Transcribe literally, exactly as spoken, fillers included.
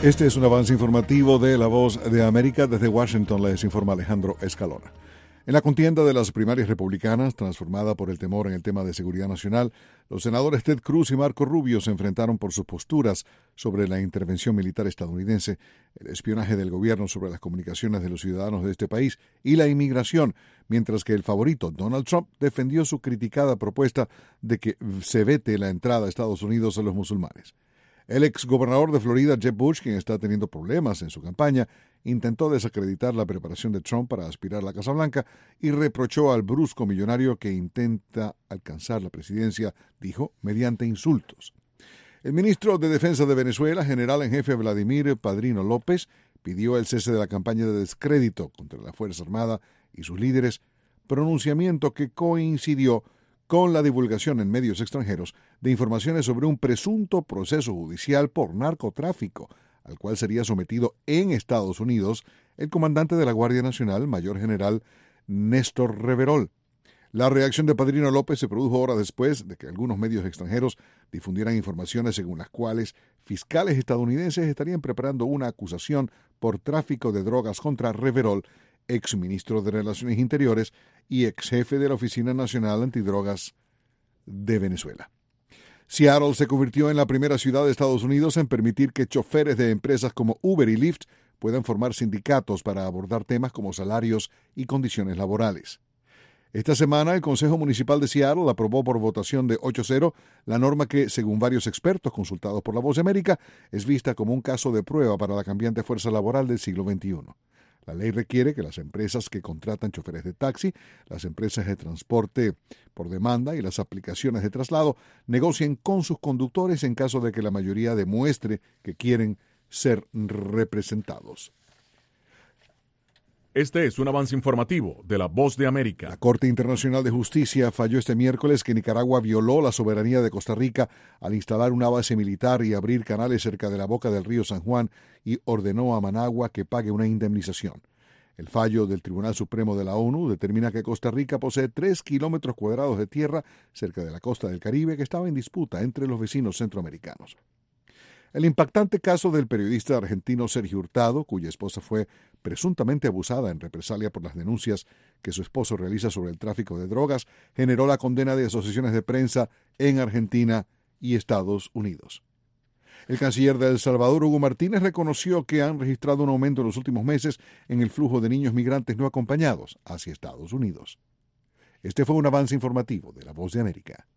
Este es un avance informativo de La Voz de América. Desde Washington les informa Alejandro Escalona. En la contienda de las primarias republicanas, transformada por el temor en el tema de seguridad nacional, los senadores Ted Cruz y Marco Rubio se enfrentaron por sus posturas sobre la intervención militar estadounidense, el espionaje del gobierno sobre las comunicaciones de los ciudadanos de este país y la inmigración, mientras que el favorito, Donald Trump, defendió su criticada propuesta de que se vete la entrada a Estados Unidos a los musulmanes. El exgobernador de Florida, Jeb Bush, quien está teniendo problemas en su campaña, intentó desacreditar la preparación de Trump para aspirar a la Casa Blanca y reprochó al brusco millonario que intenta alcanzar la presidencia, dijo, mediante insultos. El ministro de Defensa de Venezuela, general en jefe Vladimir Padrino López, pidió el cese de la campaña de descrédito contra la Fuerza Armada y sus líderes, pronunciamiento que coincidió con la divulgación en medios extranjeros de informaciones sobre un presunto proceso judicial por narcotráfico, al cual sería sometido en Estados Unidos el comandante de la Guardia Nacional, mayor general Néstor Reverol. La reacción de Padrino López se produjo horas después de que algunos medios extranjeros difundieran informaciones según las cuales fiscales estadounidenses estarían preparando una acusación por tráfico de drogas contra Reverol, exministro de Relaciones Interiores y ex jefe de la Oficina Nacional Antidrogas de Venezuela. Seattle se convirtió en la primera ciudad de Estados Unidos en permitir que choferes de empresas como Uber y Lyft puedan formar sindicatos para abordar temas como salarios y condiciones laborales. Esta semana, el Consejo Municipal de Seattle aprobó por votación de ocho a cero la norma que, según varios expertos consultados por La Voz de América, es vista como un caso de prueba para la cambiante fuerza laboral del siglo veintiuno. La ley requiere que las empresas que contratan choferes de taxi, las empresas de transporte por demanda y las aplicaciones de traslado negocien con sus conductores en caso de que la mayoría demuestre que quieren ser representados. Este es un avance informativo de La Voz de América. La Corte Internacional de Justicia falló este miércoles que Nicaragua violó la soberanía de Costa Rica al instalar una base militar y abrir canales cerca de la boca del río San Juan y ordenó a Managua que pague una indemnización. El fallo del Tribunal Supremo de la ONU determina que Costa Rica posee tres kilómetros cuadrados de tierra cerca de la costa del Caribe que estaba en disputa entre los vecinos centroamericanos. El impactante caso del periodista argentino Sergio Hurtado, cuya esposa fue presuntamente abusada en represalia por las denuncias que su esposo realiza sobre el tráfico de drogas, generó la condena de asociaciones de prensa en Argentina y Estados Unidos. El canciller de El Salvador, Hugo Martínez, reconoció que han registrado un aumento en los últimos meses en el flujo de niños migrantes no acompañados hacia Estados Unidos. Este fue un avance informativo de La Voz de América.